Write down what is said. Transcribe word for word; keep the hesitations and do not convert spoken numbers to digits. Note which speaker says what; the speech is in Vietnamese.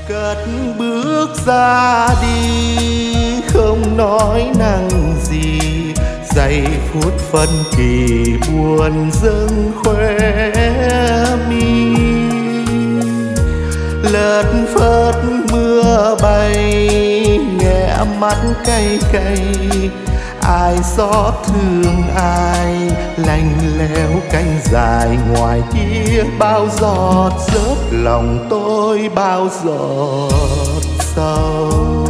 Speaker 1: cất bước ra đi không nói năng gì, giây phút phân kỳ buồn dâng khóe mi. Lất phất mưa bay nhẹ mắt cay cay, ai xót thương ai lạnh lẽo cánh dài ngoài kia. Bao giọt rớt lòng tôi bao giọt sầu.